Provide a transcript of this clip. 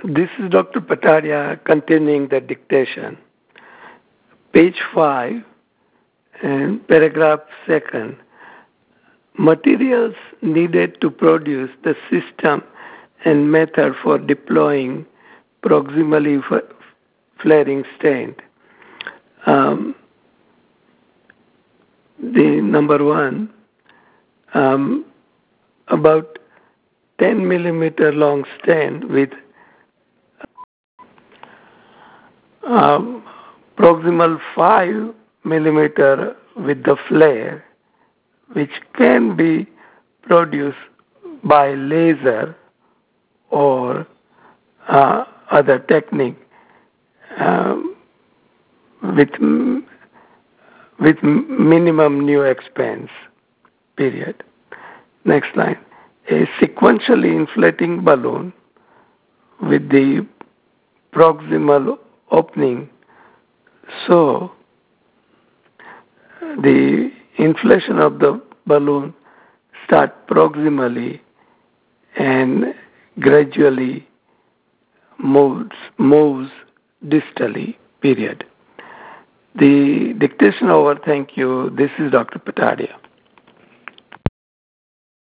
This is Dr. Patadia continuing the dictation. Page 5 and paragraph 2. Materials needed to produce the system and method for deploying proximally flaring stent. The number one, about 10 millimeter long stent with proximal 5 millimeter with the flare, which can be produced by laser or other technique with minimum new expense, period. Next line. A sequentially inflating balloon with the proximal opening, so the inflation of the balloon starts proximally and gradually moves distally, period. The dictation over. Thank you. This is Dr. Patadia.